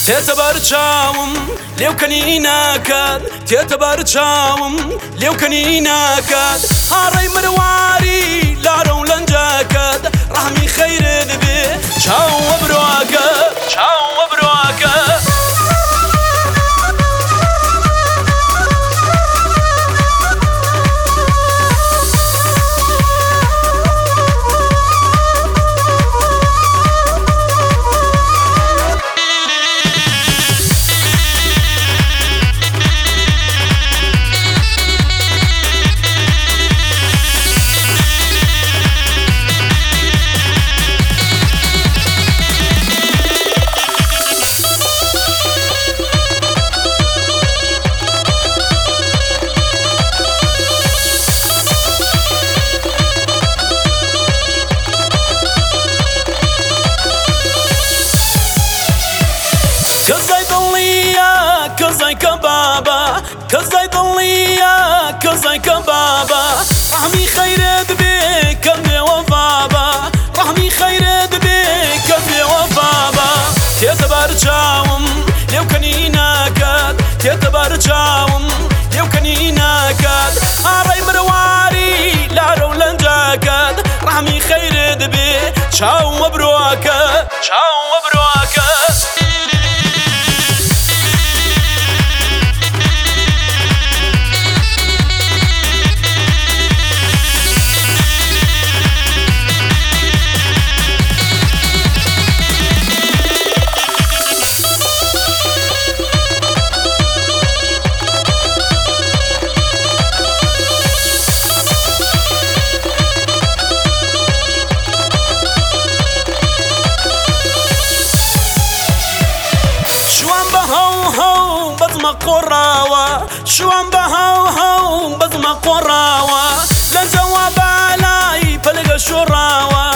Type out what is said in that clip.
تێتەبەر چاوم لێو کەنی ناکات تێتەبەر چاوم لێو کەنی ناکات هاڕەی مرواری لارە و لەنجاکات ڕەحمی خەیرت بێ چاوە برۆکە چاوە برۆکە کەزای کەبابە کەزای دڵنیە کەزای کەبابە ڕەحمی خەیرت بێ کە بێوە بابە ڕەحمی خەیرت بێ کە بێوە بابە تێتەبەر چاوم لێو کەنی ناکات تێتەبەر چاوم لێو کەنی ناکات ئاڕەی مرواری لارە و لەنجاکات ڕەحمی خەیرت بێ چاومە برۆکە چاومە برۆکە بەزمە قۆڕاوە شوان بە هاو بەزمە قۆڕاوە لەنجەوە بالای پەلگە شۆڕاوە